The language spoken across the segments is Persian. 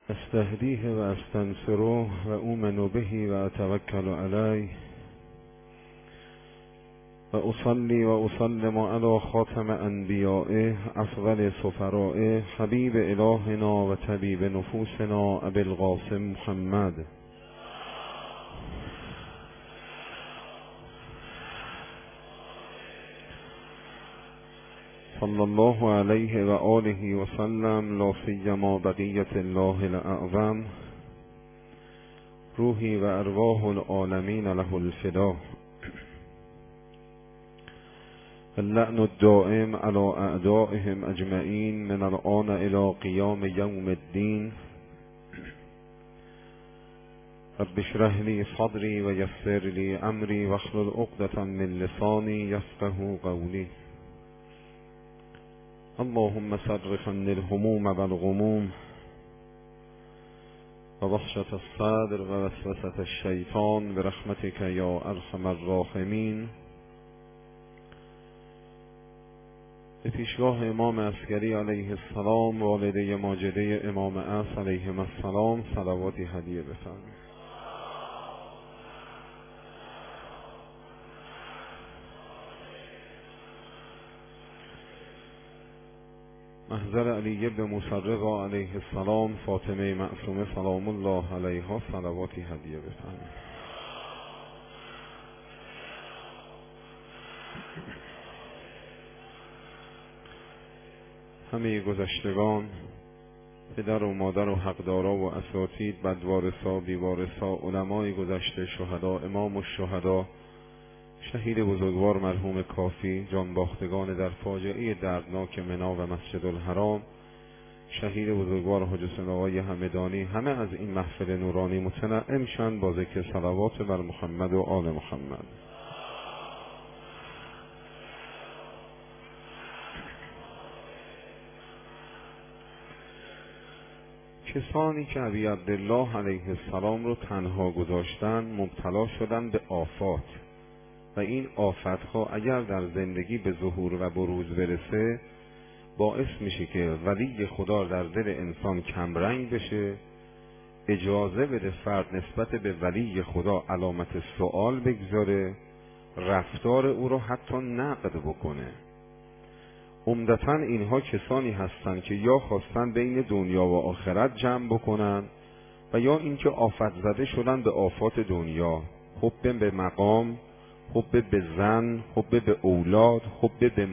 استهدیه و استنصره و اومن به و اتوکل علیه و اصلی و اسلم علی خاتم انبیائه افضل سفرائه حبیب الهنا و طبیب نفوسنا ابی القاسم محمد صلی الله علیه و آله و سلم، لا سیما بقیت الله الاعظم، روحی و ارواح العالمین له الفدا. اللعن الدائم على اعدائهم اجمعین من الآن الى قیام یوم الدین. رب اشرح لی صدری و یسر لی امری واحلل عقدة من لسانی یفقهوا قولی. اللهم صرف عني الهموم والغموم ووحشة الصدر ووسوسة الشیطان برحمتك یا ارحم الراحمین. به پیشگاه امام عسکری علیه السلام، والده ماجده امام عصر علیهم السلام، صلواتی هدیه بفرمایید. محضر علی بن مسرقه علیه السلام، فاطمه معصومه سلام الله علیها، صلواتی هدیه بفرمایید. همه گذشتگان، پدر و مادر و حقدارا و اساتید، بدوارثا، بیوارثا، علمای گذشته، شهدا، امام الشهدا، شهید بزرگوار مرحوم کافی، جانباختگان در فاجعه دردناک منا و مسجد الحرام، شهید بزرگوار حاج حسین آقای همدانی، همه از این محفل نورانی متنعم شند با ذکر صلوات بر محمد و آل محمد. کسانی که ابی عبدالله علیه السلام رو تنها گذاشتن مبتلا شدن به آفات و این آفتها اگر در زندگی به ظهور و بروز برسه باعث میشه که ولی خدا در دل انسان کمرنگ بشه، اجازه بده فرد نسبت به ولی خدا علامت سوال بگذاره، رفتار او رو حتی نقد بکنه. عمدتاً اینها کسانی هستند که یا خواستن بین دنیا و آخرت جمع بکنن و یا اینکه آفت زده شدن به آفات دنیا، حب به مقام، حب به زن، حب به اولاد، حب به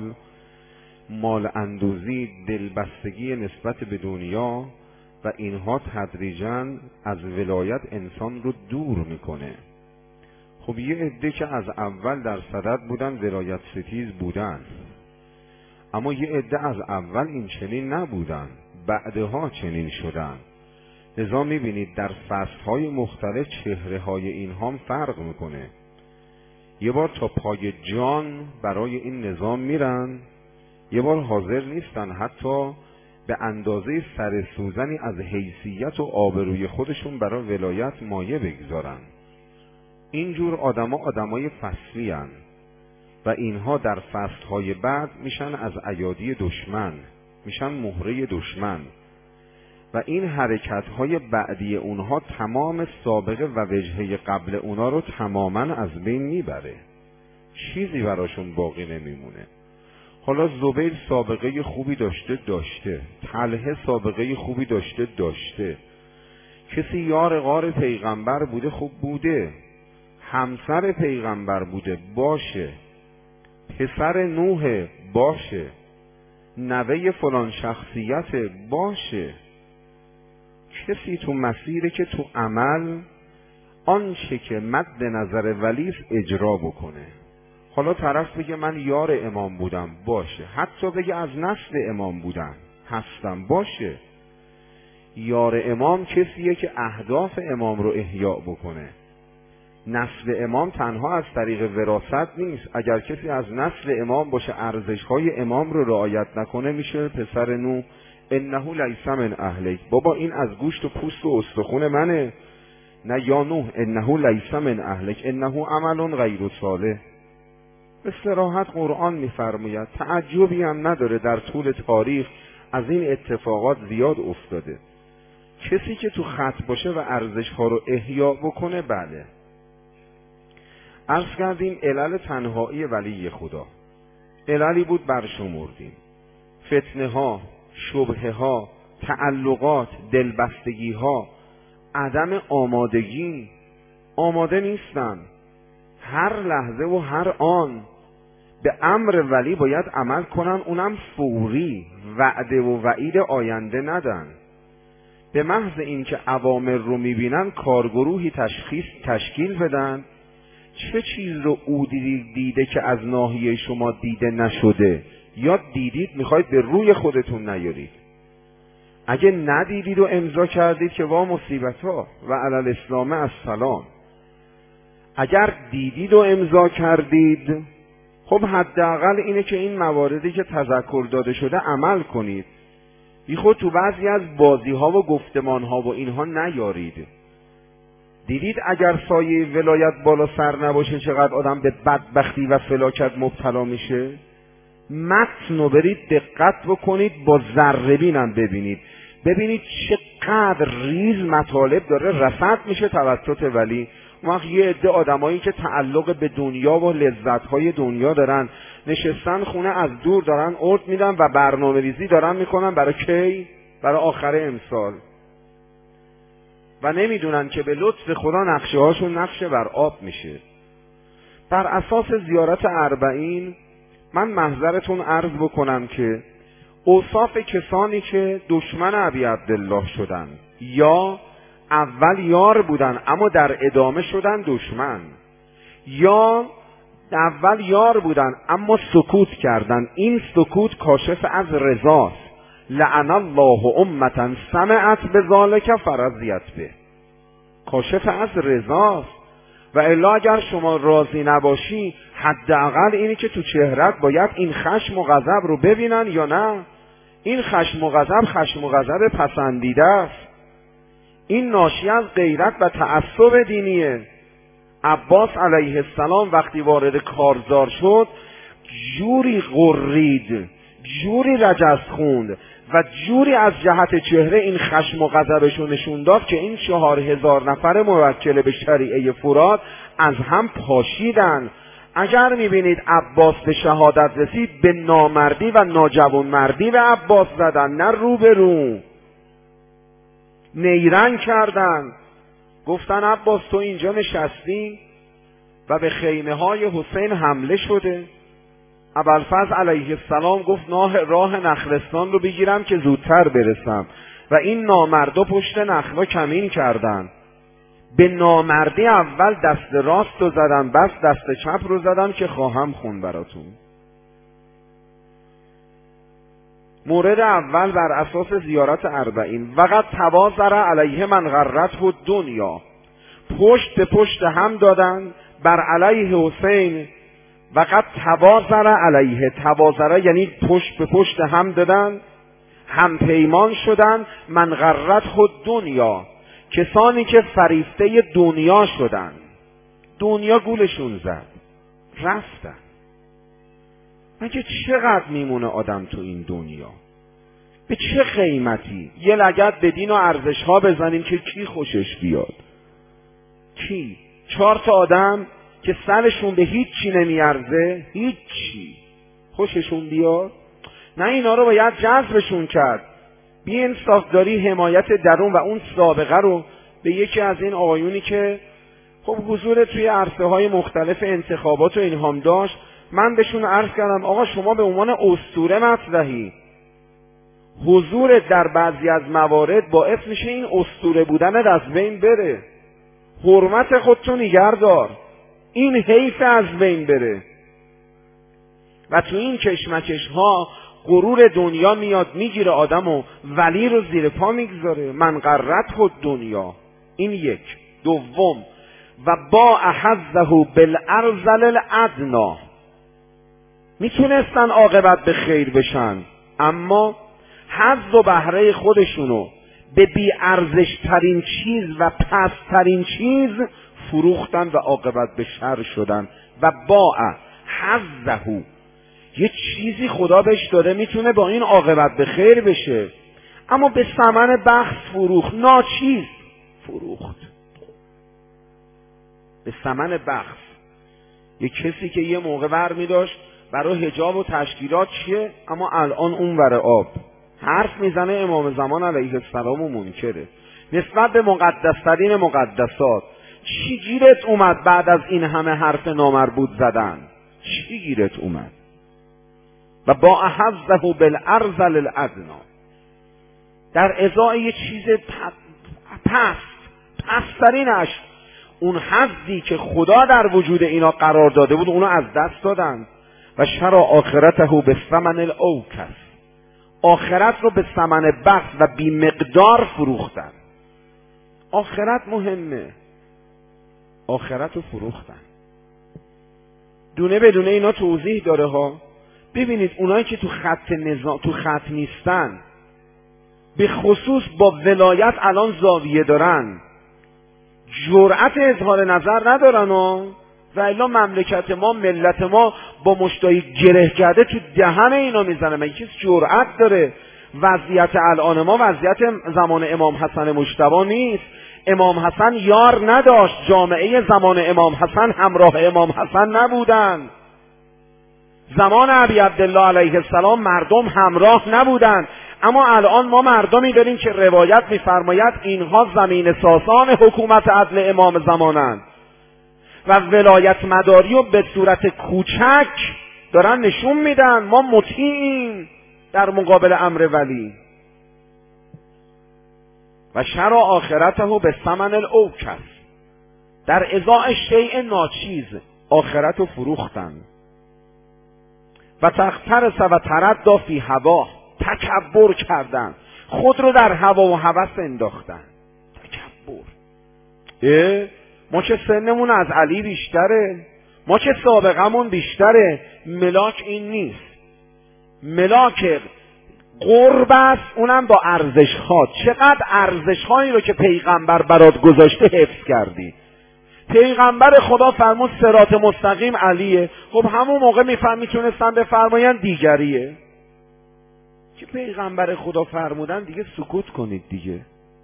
مال اندوزی، دلبستگی نسبت به دنیا و اینها تدریجاً از ولایت انسان رو دور میکنه. خب یه عده که از اول در صدد بودن ولایت ستیز بودن، اما یه عده از اول این چنین نبودن، بعدها چنین شدن. لذا میبینید در فصلهای مختلف چهره‌های اینها هم فرق میکنه. یه بار تا پای جان برای این نظام میرن، یه بار حاضر نیستن حتی به اندازه سر سوزنی از حیثیت و آبروی خودشون برای ولایت مایه بگذارن. اینجور آدمای فصلی هن و اینها در فصلهای بعد میشن از ایادی دشمن، میشن مهره دشمن و این حرکتهای بعدی اونها تمام سابقه و وجهه قبل اونا رو تماما از بین میبره، چیزی براشون باقی نمیمونه. حالا زبیر سابقه خوبی داشته، طلحه سابقه خوبی داشته، کسی یار غار پیغمبر بوده، خوب بوده، همسر پیغمبر بوده، باشه، پسر نوح، باشه، نوه فلان شخصیت، باشه. کسی تو مسیره که تو عمل آنچه که مد نظر ولیس اجرا بکنه. حالا طرف بگه من یار امام بودم، باشه، حتی بگه از نسل امام بودم، هستم، باشه. یار امام کسیه که اهداف امام رو احیا بکنه. نسل امام تنها از طریق وراثت نیست. اگر کسی از نسل امام باشه ارزش‌های امام رو رعایت نکنه میشه پسر نو، انه لیس من اهلک، بابا این از گوشت و پوست و استخون منه. نه یا نوح انه لیس من اهلک انه عمل غیر صالح. به صراحت قرآن میفرماید، تعجبی هم نداره در طول تاریخ از این اتفاقات زیاد افتاده. کسی که تو خط باشه و ارزش ها رو احیا بکنه. بله، عرض کردیم علل تنهایی ولی خدا، عللی بود برشمردیم: فتنه ها، شبهه ها، تعلقات، دلبستگی ها، عدم آمادگی. آماده نیستن. هر لحظه و هر آن به امر ولی باید عمل کنن، اونم فوری، وعده و وعید آینده ندن. به محض اینکه اوامر رو میبینن کارگروهی تشکیل بدن، چه چیز رو او دیده که از ناحیه شما دیده نشده، یا دیدید میخواید به روی خودتون نیارید. اگه ندیدید و امضا کردید که وا مصیبت‌ها و علی الاسلام السلام. اگر دیدید و امضا کردید، خب حداقل اینه که این مواردی که تذکر داده شده عمل کنید. بی خود تو بعضی از بازی‌ها و گفتمان‌ها و اینها نیارید. دیدید اگر سایه ولایت بالا سر نباشه چقدر آدم به بدبختی و فلاکت مبتلا میشه؟ متن رو برید دقت بکنید، با ذره بینم ببینید چقدر ریز مطالب داره رصد میشه توسط ولی. اون وقت یه عده آدمایی که تعلق به دنیا و لذت‌های دنیا دارن، نشستن خونه از دور دارن ارد میدن و برنامه‌ریزی دارن میکنن برای کی؟ برای آخر امسال. و نمیدونن که به لطف خدا نقشه هاشون نقشه بر آب میشه. بر اساس زیارت 40 من محضرتون عرض بکنم که اوصاف کسانی که دشمن ابی عبدالله شدن یا اول یار بودن اما در ادامه شدن دشمن، یا اول یار بودن اما سکوت کردن، این سکوت کاشف از رضاست. لعن الله امة سمعت بذلک فرضیت به، کاشف از رضاست. و الا اگر شما راضی نباشی، حداقل اینی که تو چهرت باید این خشم و غضب رو ببینن یا نه. این خشم و غضب پسندیده است. این ناشی از غیرت و تعصب دینیه. عباس علیه السلام وقتی وارد کارزار شد جوری غرید، جوری رجز خوند و جوری از جهت چهره این خشم و غضبش رو نشون داد که این 4000 نفر موکل به شریعه فرات از هم پاشیدن. اگر میبینید عباس به شهادت رسید، به نامردی و ناجوانمردی به عباس زدن، نه رو به رو، نیرنگ کردن. گفتن عباس تو اینجا نشستی و به خیمه های حسین حمله شده. ابوالفضل علیه السلام گفت راه نخلستان رو بگیرم که زودتر برسم و این نامردا پشت نخلا کمین کردن. به نامردی اول دست راست رو زدن، بس دست چپ رو زدن که خواهم خون براتون. مورد اول بر اساس زیارت 40 وقت توازر علیه من غرته الدنیا، پشت به پشت هم دادن بر علیه حسین. وقت توازر علیه، توازره یعنی پشت به پشت هم دادن، هم پیمان شدن. من غرته الدنیا، کسانی که فریفته دنیا شدن، دنیا گولشون زد رفتن. مگه چقدر میمونه آدم تو این دنیا؟ به چه قیمتی؟ یه لگد به دین و ارزش ها بزنیم که کی خوشش بیاد؟ کی؟ 4 تا آدم که سرشون به هیچی نمیارزه، هیچی، خوششون بیاد؟ نه، اینا رو باید جذبشون کرد. بی انصاف داری حمایت درون و اون سابقه رو به یکی از این آقایونی که خب حضور توی عرصه های مختلف انتخابات و اینهام داشت، من بهشون عرض کردم آقا شما به عنوان اسطوره مطرحی، حضور در بعضی از موارد باعث میشه این اسطوره بودن از بین بره. حرمت خودتو نگهدار، این حیف از بین بره. و تو این کشمکش ها غرور دنیا میاد میگیره آدمو، ولی رو زیر پا میگذاره. من غرته الدنیا، این یک. دوم، و با حظه بالارذل الادنا، میتونستن عاقبت به خیر بشن اما حظ و بهره خودشونو به بی ارزش ترین چیز و پس ترین چیز فروختن و عاقبت به شر شدن. و با حظه، یه چیزی خدا بهش داده میتونه با این عاقبت به خیر بشه، اما به ثمن بخس فروخت، ناچیز فروخت به ثمن بخس. یک کسی که یه موقع برمی داشت برای حجاب و تشکیلات چیه، اما الان اون ور آب حرف میزنه امام زمان علیه السلام و منکره نسبت به مقدسترین مقدسات. چی گیرت اومد بعد از این همه حرف نامربوط زدن؟ چی گیرت اومد؟ و با احظه بالارذل الادنا، در ازای یه چیز پسترینش، اون حظی که خدا در وجود اینا قرار داده بود اونو از دست دادن. و شرع آخرته به ثمن الاوکس، آخرت رو به ثمن بخس و بی مقدار فروختن. آخرت مهمه، آخرت رو فروختن. دونه بدونه اینا توضیح داره ها. ببینید اونایی که تو خط نیستن، به خصوص با ولایت الان زاویه دارن، جرأت اظهار نظر ندارن و الا مملکت ما، ملت ما با مشتای گره کرده تو دهن اینا میزنه. مگه کسی جرأت داره؟ وضعیت الان ما وضعیت زمان امام حسن مجتبی نیست. امام حسن یار نداشت، جامعه زمان امام حسن همراه امام حسن نبودن. زمان ابی عبدالله علیه السلام مردم همراه نبودن. اما الان ما مردمی داریم که روایت می‌فرماید اینها زمین ساسان حکومت عدل امام زمانند و ولایت مداری رو به صورت کوچک دارن نشون میدن. ما مطیعیم در مقابل امر ولی. و شرع آخرته به ثمن الاوکس، در ازای شیء ناچیز آخرت رو فروختن. و تخترس و تردی فی هوا، تکبر کردن، خود رو در هوا و هوس انداختن. تکبر. ما که سنمون از علی بیشتره، ما که سابقمون بیشتره. ملاک این نیست. ملاک قرب است، اونم با ارزش‌ها. چقدر ارزش‌هایی رو که پیغمبر برات گذاشته حفظ کردی. پیغمبر خدا فرمود صراط مستقیم علیه. خب همون موقع میتونستن بفرماین دیگریه. که پیغمبر خدا فرمودن دیگه سکوت کنید دیگه.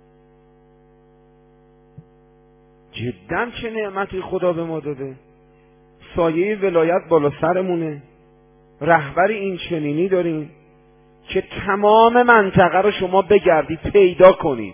جداً چه نعمتی خدا به ما داده. سایه ولایت بالا سرمونه، رهبر این چنینی داریم که تمام منطقه رو شما بگردید پیدا کنید.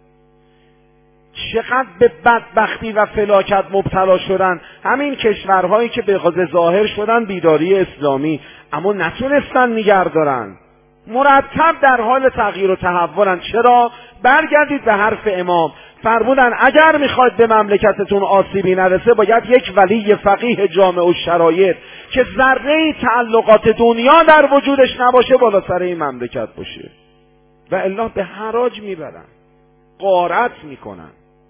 چقدر به بدبختی و فلاکت مبتلا شدن همین کشورهایی که به غض ظاهر شدن بیداری اسلامی، اما نتونستن نگه دارن. مرتب در حال تغییر و تحولن. چرا؟ برگردید به حرف امام. فرمودن اگر میخواید به مملکتتون آسیبی نرسه باید یک ولی فقیه جامع و شرایط که ذره تعلقات دنیا در وجودش نباشه بالا سر این مملکت باشه، و الا به حراج میبرن، غارت میکنن.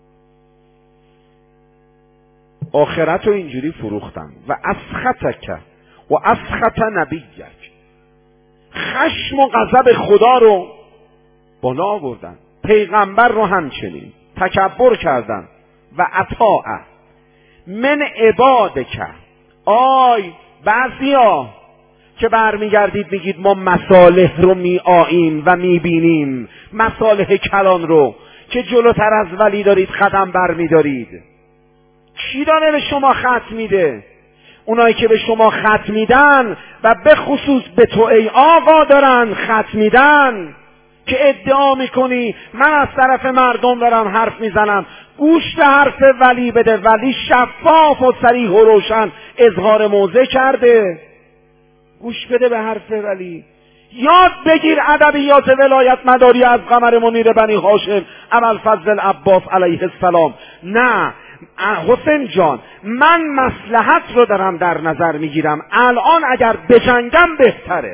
آخرت رو اینجوری فروختن. و اسخطک و اسخط نبیک، خشم و غضب خدا رو بالا آوردن، پیغمبر رو همچنین تکبر کردن. و اطاع من عبادک، آی بعضیا که برمیگردید میگید ما مصالح رو میآییم و میبینیم، مصالح کلان رو که جلوتر از ولی دارید قدم برمیدارید. کی داره به شما خط میده؟ اونایی که به شما خط میدن و به خصوص به تو ای آقا دارن خط میدن که ادعا میکنی من از طرف مردم دارم حرف میزنم. گوش به حرف ولی بده. ولی شفاف و صریح و روشن اظهار موضع کرده. گوش بده به حرف ولی. یاد بگیر ادبیات ولایت مداری از قمر منیر بنی هاشم ابوالفضل عباس علیه السلام. نه حسین جان، من مصلحت رو دارم در نظر میگیرم، الان اگر بجنگم بهتره.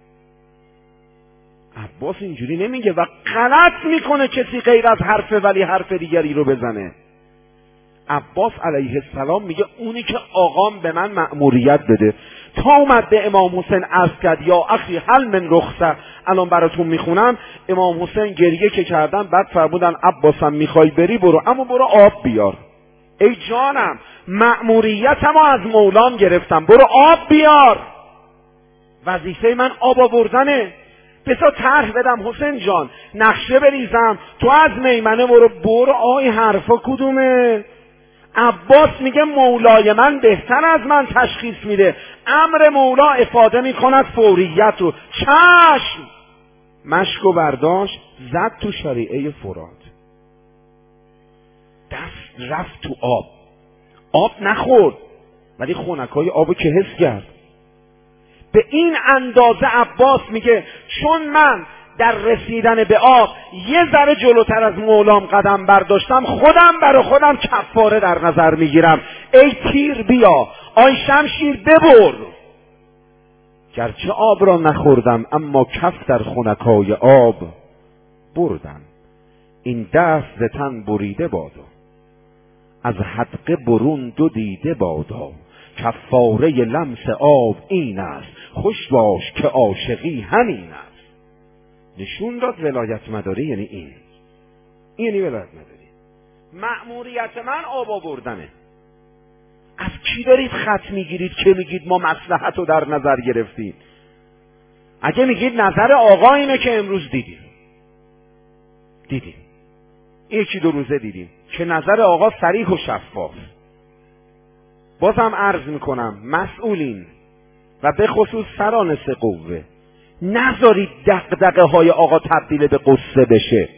عباس اینجوری نمیگه و غلط میکنه کسی غیر از حرف ولی حرف دیگری رو بزنه. عباس علیه السلام میگه اونی که آقام به من مأموریت بده. تا اومد به امام حسین عرض کرد یا اخی هل من رخصه، الان براتون میخونم. امام حسین گریه که کردن بعد فرمودن عباسم میخوای بری برو، اما برو آب بیار. ای جانم مأموریتمو از مولام گرفتم، برو آب بیار. وظیفه من آب آوردنه. بسا طرح بدم حسین جان، نقشه بریزم، تو از میمنه برو آی حرفا کدومه؟ عباس میگه مولای من بهتر از من تشخیص میده، امر مولا افاده میکند فوریت رو. چشم، مشکو برداشت زد تو شریعه فرات، دست رفت تو آب نخورد ولی خنکای آبو که حس کرد. به این اندازه عباس میگه چون من در رسیدن به آب یه ذره جلوتر از مولام قدم برداشتم، خودم برای خودم کفاره در نظر میگیرم. ای تیر بیا، آی شمشیر ببر، گرچه آب را نخوردم اما کف در خنکای آب بردم. این دست ز تن بریده بادا، از حدقه برون دو دیده بادا، کفاره لمس آب این است، خوش باش که عاشقی همین است. نشون داد ولایت مداری یعنی این یعنی ولایت مداری. مأموریت من آب آوردنه. از کی دارید خط میگیرید که میگید ما مصلحت رو در نظر گرفتیم؟ اگه میگید نظر آقا اینه که امروز دیدیم یکی دو روزه دیدیم که نظر آقا صریح و شفاف. بازم عرض میکنم مسئولین و به خصوص سران سه قوه، نذارید دغدغه های آقا تبدیل به قصه بشه.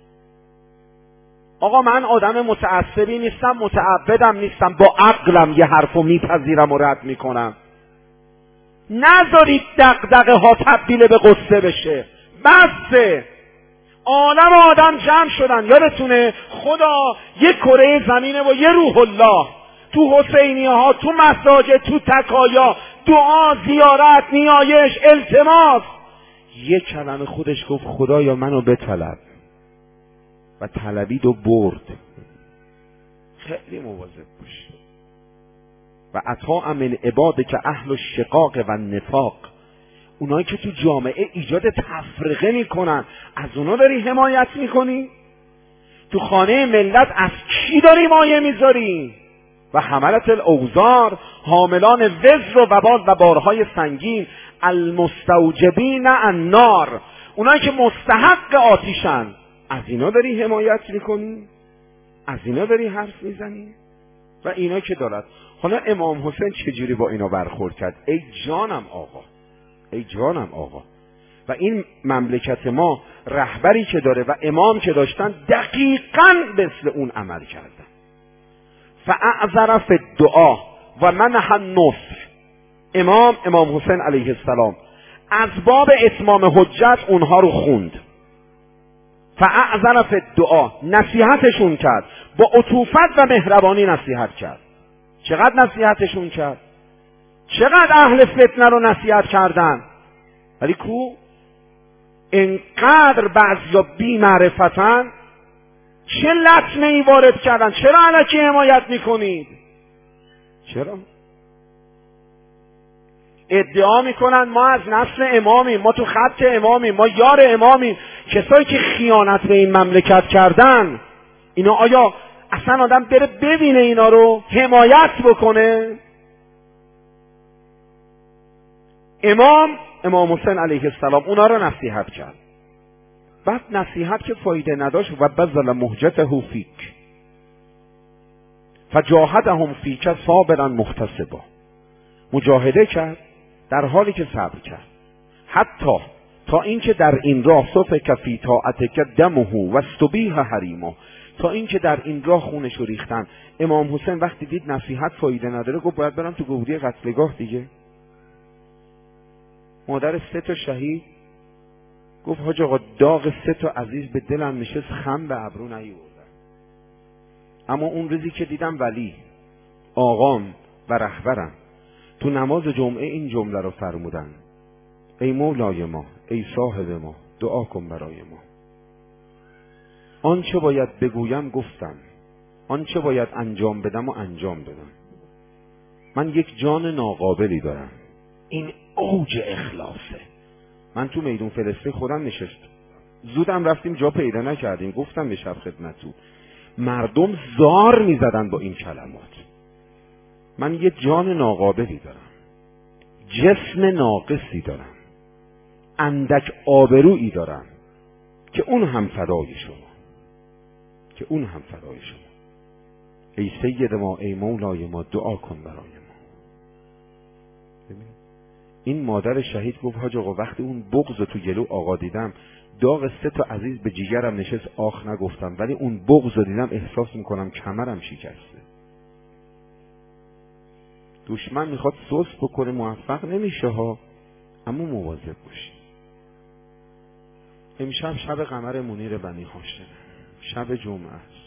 آقا من آدم متعصبی نیستم، متعبدم نیستم، با عقلم یه حرفو میپذیرم و رد میکنم. نذارید دغدغه ها تبدیل به قصه بشه. بسه، عالم آدم جمع شدن. یادتونه خدا یک کره زمینه و یه روح الله، تو حسینیه ها، تو مساجد، تو تکایا، دعا، زیارت، نیایش، التماس. یک کلمه خودش گفت خدایا منو بطلب، و طلبید و برد. خیلی مواظب باش. و اطاع من عباد که اهل الشقاق و نفاق، اونایی که تو جامعه ایجاد تفرقه میکنن، از اونا داری حمایت میکنی؟ تو خانه ملت از کی داری مایه میذاری؟ و حملت الاوزار، حاملان وزر و وبال و بارهای سنگین، المستوجبین النار، اونایی که مستحق آتیشن، از اینا داری حمایت میکنی؟ از اینا داری حرف میزنی؟ و اینا که دارد. حالا امام حسین چجوری با اینا برخورد کرد؟ ای جانم آقا، و این مملکت ما رهبری که داره و امام که داشتن دقیقاً مثل اون عمل کردن. فاعذر فی الدعا و منح النصر. امام حسین علیه السلام از باب اتمام حجت اونها رو خوند. فاعذر فی الدعا، نصیحتشون کرد، با عطوفت و مهربانی نصیحت کرد. چقدر نصیحتشون کرد؟ چقدر اهل فتنه رو نصیحت کردن؟ ولی کو اینقدر بعضیا بی معرفتن، چه لطمه ای وارد کردن. چرا الکی حمایت میکنید؟ چرا؟ ادعا میکنن ما از نسل امامیم، ما تو خط امامیم، ما یار امامیم. کسایی که خیانت به این مملکت کردن، اینا آیا اصلا آدم بره ببینه اینا رو حمایت بکنه؟ امام حسین علیه السلام اونا رو نصیحت کرد. بعد نصیحت که فایده نداشت و بذل مهجته فیک فجاهدهم فیک صابرا محتسبا، مجاهده کرد در حالی که صبر کرد، حتی تا اینکه در این راه سفک فی طاعتک دمه و استبیح حریمه، تا اینکه در این راه خونش رو ریختن. امام حسین وقتی دید نصیحت فایده نداره گفت باید برم تو گودی قتلگاه دیگه. مادر 3 شهید گفت حاج آقا داغ 3 عزیز به دلم نشست، خم به ابرو نیوردم. اما اون روزی که دیدم ولی آقام و رهبرم تو نماز جمعه این جمله رو فرمودن: ای مولای ما، ای صاحب ما، دعا کن برای ما. آنچه باید بگویم گفتم، آنچه باید انجام بدم و انجام دادم. من یک جان ناقابلی دارم. این اوج اخلاصه. من تو میدون فلسطین خودم نشستم، زودم رفتیم، جا پیدا نکردیم. گفتم به شب خدمتتون، مردم زار میزدن با این کلمات. من یه جان ناقابلی دارم، جسم ناقصی دارم، اندک آبرویی دارن که اون هم فدای شما، ای سید ما، ای مولای ما، دعا کن برای ما. این مادر شهید گفت حاج آقا وقتی اون بغض تو گلو آقا دیدم، داغ 3 تا عزیز به جیگرم نشست، آخ نگفتم، ولی اون بغض رو دیدم احساس میکنم کمرم شکسته. دشمن میخواد سست بکنه، موفق نمیشه ها، اما مواظب باشی. امشب شب قمر منیر بنی هاشم، شب جمعه است.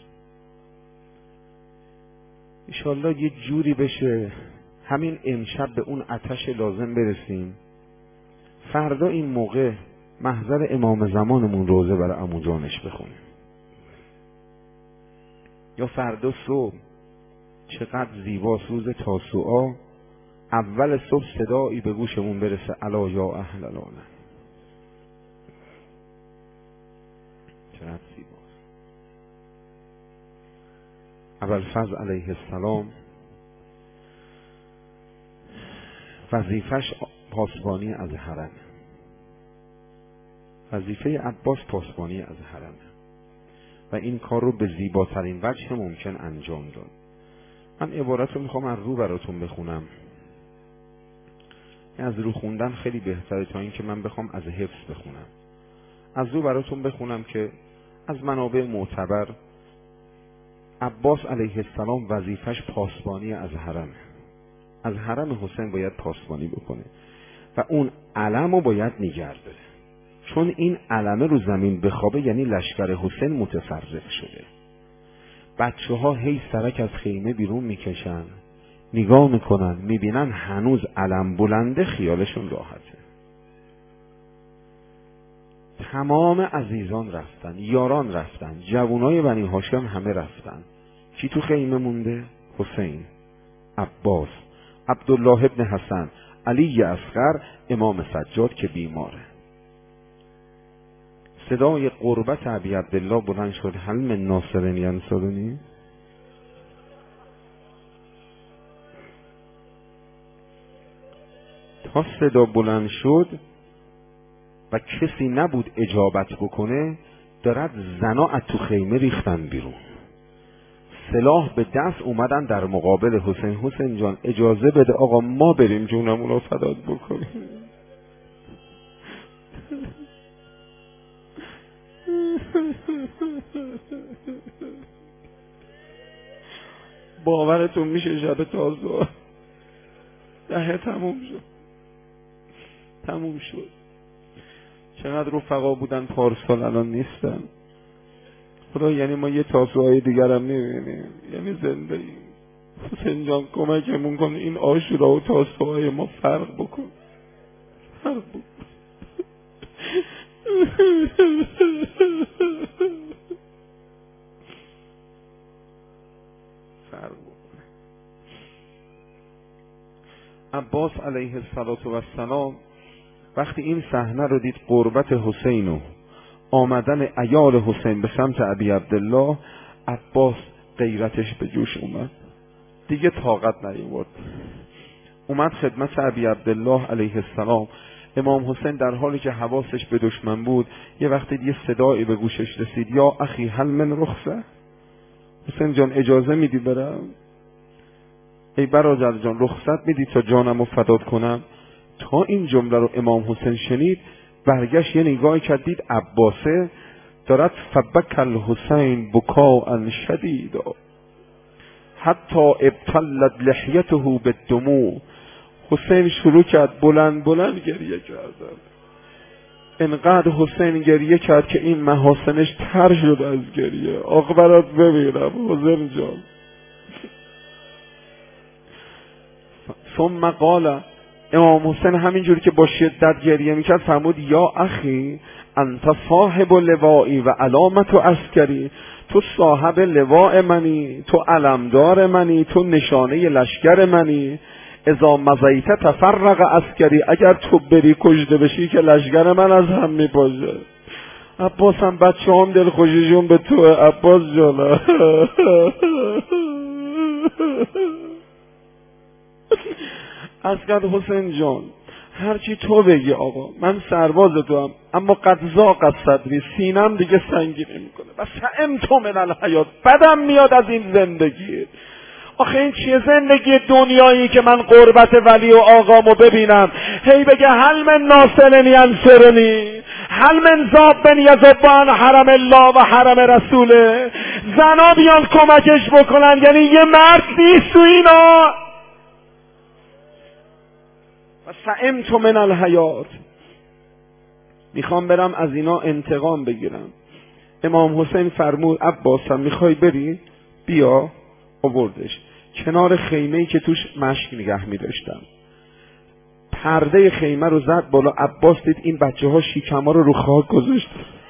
انشالله یه جوری بشه همین امشب به اون آتش لازم برسیم، فردا این موقع محضر امام زمانمون روزه برای عمو جانش بخونیم، یا فردا صبح چقدر زیباست روز تاسوعا، اول صبح صدایی به گوشمون برسه الا یا اهل العالم، چقدر زیباست. ابوالفضل علیه السلام وظیفش پاسبانی از حرم، وظیفه عباس پاسبانی از حرم و این کار رو به زیباترین وجه ممکن انجام داد. من عبارت رو میخوام از رو براتون بخونم، از رو خوندن خیلی بهتره تا اینکه من بخوام از حفظ بخونم. از رو براتون بخونم که از منابع معتبر عباس علیه السلام وظیفش پاسبانی از حرمه، از حرم حسین باید پاسبانی بکنه و اون علم رو باید نگه داره، چون این علمه رو زمین بخوابه یعنی لشکر حسین متفرق شده. بچه ها هی سرک از خیمه بیرون میکشن، نگاه میکنن، میبینن هنوز علم بلنده، خیالشون راحته. تمام عزیزان رفتن، یاران رفتن، جوانای بنی هاشم همه رفتن. کی تو خیمه مونده؟ حسین، عباس، عبدالله ابن حسن، علی اصغر، امام سجاد که بیماره. صدای قربت ابی عبدالله بلند شد، هل من ناصر ینصرنی؟ تا صدا بلند شد و کسی نبود اجابت بکنه، دارد زنا از تو خیمه ریختن بیرون، سلاح به دست اومدن در مقابل حسین. حسین جان اجازه بده آقا ما بریم جونمون رو فدات بکنیم. باورتون میشه شب تازه ده تموم شد. چقدر رفقا بودن پارسال الان نیستن. خدا یعنی ما یه تاسوهای دیگر هم نمیبینیم، یعنی زنده ایم. حسین جان کمکمون کن این عاشورا و تاسوهای ما فرق بکن. عباس علیه السلام وقتی این صحنه رو دید، قربت حسین و آمدن عیال حسین به سمت ابی عبدالله، عباس غیرتش به جوش اومد، دیگه طاقت نیاورد، اومد خدمت ابی عبدالله علیه السلام. امام حسین در حالی که حواسش به دشمن بود، یه وقتی یه صدایی به گوشش رسید، یا اخی هل من رخصه؟ حسین جان اجازه میدی برم؟ ای برادر جان رخصت میدی تا جانمو فدات کنم؟ تا این جمله رو امام حسین شنید، برگشت یه نگاهی کرد، دید عباسه دارد فبک الحسین بکاء شدیدا حتی ابتلت لحیته بالدموع. حسین شروع کرد بلند گریه کردن. انقدر حسین گریه کرد که این محاسنش تر شد از گریه. آقا برات ببینم حسین جان. ثم قال، امام حسین همینجوری که با شدت گریه میکرد فرمود یا اخی انت صاحب لوائی و علامت و عسکری، تو صاحب لواء منی، تو علمدار منی، تو نشانه لشکر منی. اذا مضیت تفرق عسکری، اگر تو بری کشته بشی که لشکر من از هم میپاشه. عباس هم بچه هم دل خوشیشون به تو عباس جانا. از قد حسین جان هرچی تو بگی آقا، من سرباز تو هم، اما قد ضاق از صدری، سینم دیگه سنگین میکنه و سئمت من الحیات، بدم میاد از این زندگی. آخه این چیه زندگی دنیایی که من قربت ولی و آقامو ببینم هی بگه هل من ناصرنی ینصرنی، هل من ذابن یذب عن حرم الله و حرم رسوله، زنا بیان کمکش بکنن، یعنی یه مرد نیست تو اینا. و سئمت من الحیات، میخوام برم از اینا انتقام بگیرم. امام حسین فرمود عباسم میخوای بری؟ بیا. آوردش کنار خیمه‌ای که توش مشک نگه می‌داشتم. پرده خیمه رو زد بالا. عباس دید این بچه‌ها شیکما رو خاک گذاشت.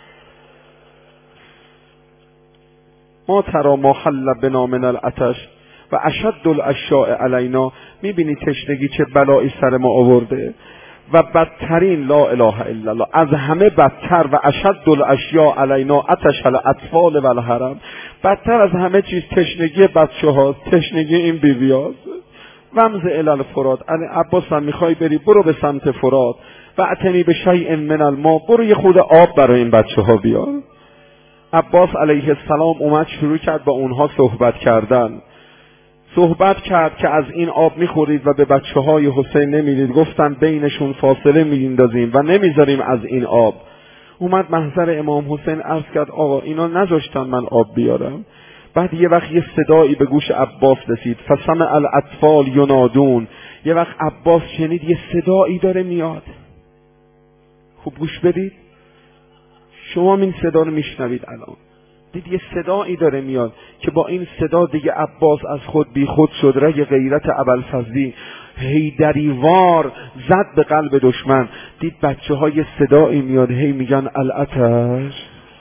ما ترا ما حل بنا من العطش و اشد الاشیاء علینا. میبینی تشنگی چه بلایی سر ما آورده و بدترین لا اله الا الله، از همه بدتر و اشد الاشیاء علینا عطش الاطفال و الحرم. بدتر از همه چیز تشنگی بچه‌ها، تشنگی این بیویاست. ومز الی الفرات. عباس هم میخوای بری؟ برو به سمت فرات و اتنی به شیء من الماء، برو یه خود آب برای این بچه‌ها بیار. عباس علیه السلام اومد شروع کرد با اونها صحبت کردن. صحبت کرد که از این آب میخورید و به بچه‌های حسین نمیدید. گفتن بینشون فاصله میندازیم و نمیذاریم از این آب. اومد محضر امام حسین عرض کرد آقا اینا نذاشتن من آب بیارم. بعد یه وقت یه صدایی به گوش عباس رسید، فسمع الاطفال ینادون. یه وقت عباس شنید یه صدایی داره میاد. خوب گوش بدید، شما این صدا رو میشنوید الان. دید یه صدایی داره میاد که با این صدا دیگه عباس از خود بی خود شد. رگ غیرت ابوالفضلی حیدریوار زد به قلب دشمن. دید بچه ها یه صدایی میاد هی میگن العطش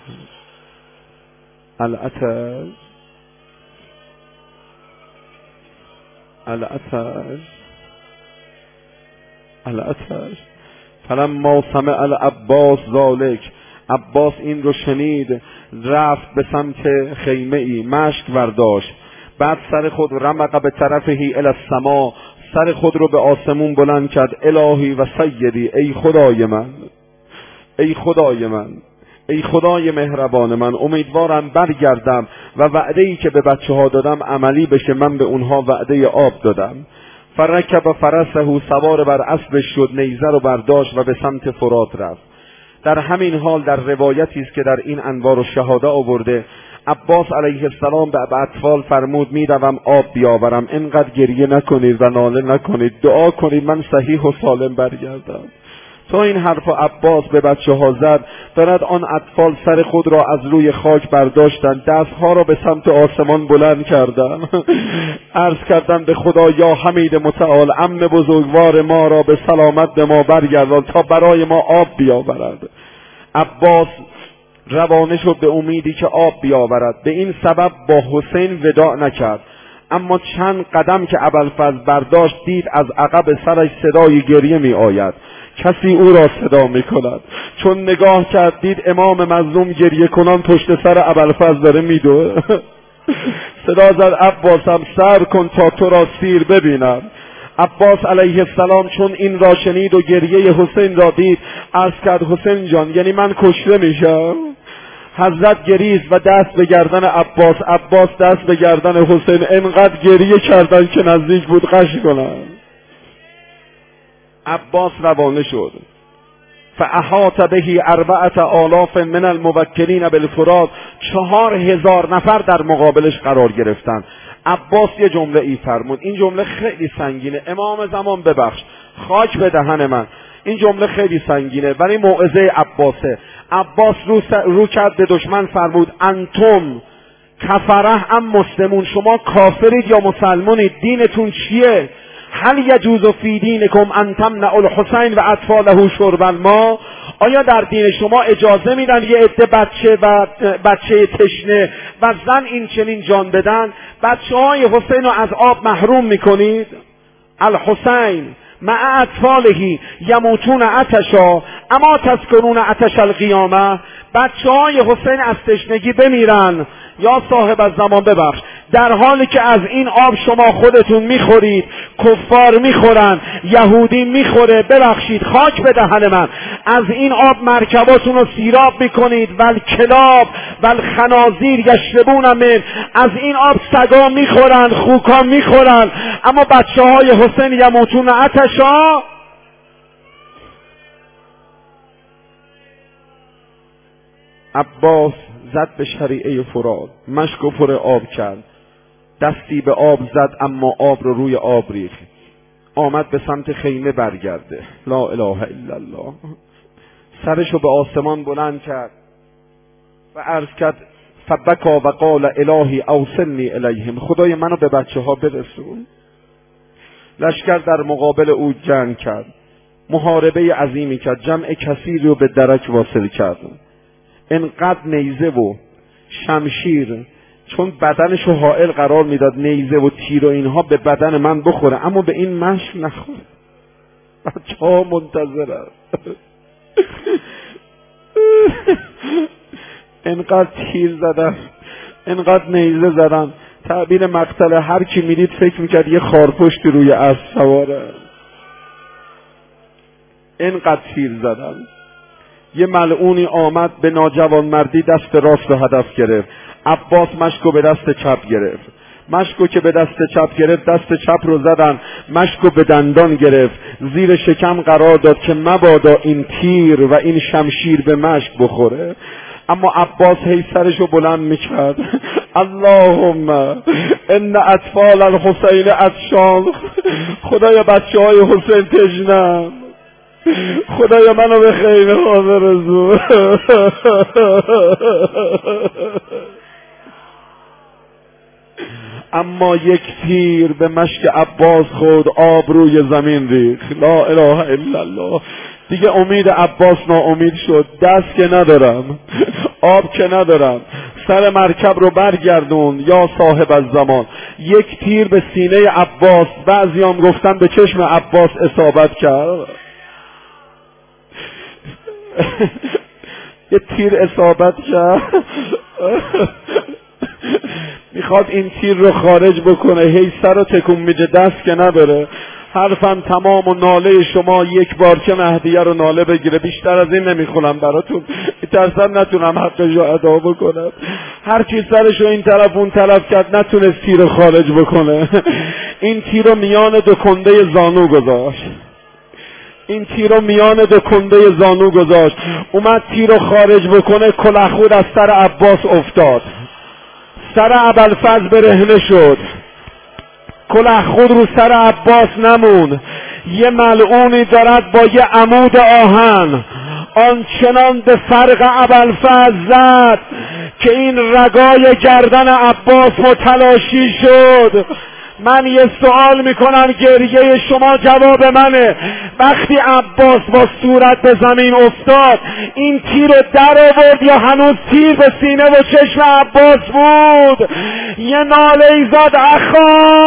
العطش العطش العطش. فلما سمع العباس ذلک، عباس این رو شنید رفت به سمت خیمه ای، مشک برداشت. بعد سر خود رمق به طرفهی الی السما، سر خود رو به آسمون بلند کرد. الهی و سیدی، ای خدای من، ای خدای من، ای خدای مهربان من، امیدوارم برگردم و وعده‌ای که به بچه‌ها دادم عملی بشه. من به اونها وعده آب دادم. فرکب فرسه، سوار بر اسبش شد، نیزه رو برداشت و به سمت فرات رفت. در همین حال در روایتی است که در این انوار و شهاده آورده، عباس علیه السلام به اطفال فرمود میروم آب بیاورم، اینقدر گریه نکنید و ناله نکنید، دعا کنید من صحیح و سالم برگردم. تا این حرف عباس به بچه ها زد، دارد آن اطفال سر خود را از روی خاک برداشتند، دستها را به سمت آسمان بلند کردند. عرض کردند به خدا یا حمید متعال، عم بزرگوار ما را به سلامت به ما برگردان تا برای ما آب بیاورد. عباس روانه شد به امیدی که آب بیاورد. به این سبب با حسین وداع نکرد، اما چند قدم که ابوالفضل برداشت دید از عقب سرش صدای گریه می آید. کسی او را صدا می کند. چون نگاه کرد دید امام مظلوم گریه کنان پشت سر ابوالفضل داره می دوه. صدا زد عباسم سر کن تا تو را سیر ببینم. عباس علیه السلام چون این را شنید و گریه حسین را دید عرض کرد حسین جان یعنی من کشته میشم؟ حضرت گریست و دست به گردن عباس، عباس دست به گردن حسین، انقدر گریه کردن که نزدیک بود غش کنن. عباس روانه شد. فاحاط بهی 4000 من الموکلین بالفرات، 4000 نفر در مقابلش قرار گرفتن. عباس یه جمله ای فرمود، این جمله خیلی سنگینه. امام زمان ببخش، خاک به دهن من، این جمله خیلی سنگینه ولی موعظه عباسه. عباس رو کرد به دشمن فرمود انتم کفره ام مسلمون، شما کافرید یا مسلمونید؟ دینتون چیه؟ هل یجوز فی دینکم ان تمنعوا الحسین و اطفاله شرب الماء، آیا در دین شما اجازه میدن یه عده بچه تشنه و زن این چنین جان بدن؟ بچه‌های حسین رو از آب محروم میکنید؟ الحسین مع اطفاله یموتون عطشا اما تذکرون عطش القیامه، بچه‌های حسین از تشنگی بمیرن یا صاحب الزمان ببخش در حالی که از این آب شما خودتون میخورید، کفار میخورن، یهودی میخوره، ببخشید خاک به دهن من، از این آب مرکباتون رو سیراب میکنید، ول کلاب ول خنازیر یشربون من، از این آب سگا میخورن، خوکا میخورن، اما بچه های حسین یموتون عطشا. عباس زد به شریعه فرات، مشک و پر آب کرد، دستی به آب زد اما آب رو روی آب ریخت، آمد به سمت خیمه برگرده، لا اله الا الله، سرشو به آسمان بلند کرد و عرض کرد فبکا و قال الهی اوصلنی الیهم، خدای منو به بچه ها برسون. لشکر در مقابل او جنگ کرد، محاربه عظیمی کرد، جمع کثیری رو به درک واصل کرد، انقدر نیزه و شمشیر، چون بدنشو حائل قرار میداد، نیزه و تیر و اینها به بدن من بخوره اما به این مشک نخوره. بچه ها منتظرن. انقدر تیر زدن، انقدر نیزه زدن، تعبیر مقتل هر کی میدید فکر میکرد یه خارپشتی روی اسب سواره. انقدر تیر زدن. یه ملعونی آمد به ناجوانمردی دست راست رو هدف گرفت، عباس مشکو به دست چپ گرفت، مشکو که به دست چپ گرفت دست چپ رو زدن، مشکو به دندان گرفت، زیر شکم قرار داد که مبادا این تیر و این شمشیر به مشک بخوره. اما عباس هی سرشو بلند میکرد، اللهم ان اطفال الحسین عطشان، خدایا بچه های حسین تشنه‌اند، خدایا منو به خیمه ها برسون. اما یک تیر به مشک عباس خورد، آب روی زمین ریخت، لا اله الا الله. دیگه امید عباس ناامید شد، دست که ندارم، آب که ندارم، سر مرکب رو برگردون یا صاحب الزمان. یک تیر به سینه عباس، بعضیام گفتن به چشم عباس اصابت کرد. یه تیر اصابت کرد، میخواد این تیر رو خارج بکنه، هی سر رو تکون میده، دست که نداره. حرفم تمام و ناله شما یک بار که مهدیه رو ناله بگیره، بیشتر از این نمیخونم براتون، میترسم نتونم حقش رو ادا بکنم. هر کی سرش رو این طرف اون طرف کرد نتونست تیر رو خارج بکنه. این تیر رو میان دو کنده زانو گذاشت، این تیر رو میان دو کنده زانو گذاشت، اومد تیر رو خارج بکنه، کلهخود از سر عباس افتاد، سر ابوالفضل برهنه شد، کلهخود رو سر عباس نمون. یه ملعونی دارد با یه عمود آهن آنچنان به فرق ابوالفضل زد که این رگای گردن عباس متلاشی شد. من یه سوال میکنم، گریه شما جواب منه. وقتی عباس با صورت به زمین افتاد این تیر در آورد یا هنوز تیر به سینه و چشم عباس بود؟ یه ناله ای زد، اخا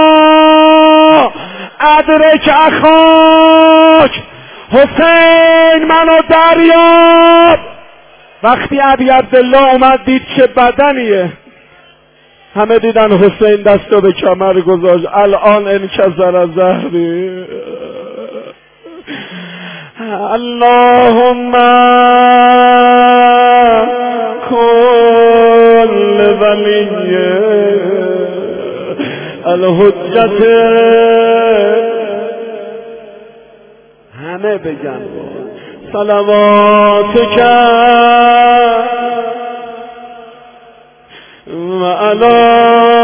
ادرک اخاک، حسین منو دریاب. وقتی ابی عبدالله اومد دید چه بدنیه، همه دیدن حسین دستو به کمر گذاشت، الان انکسر زهری. اللهم کل ولی الحجت، همه بگن صلواتک و علی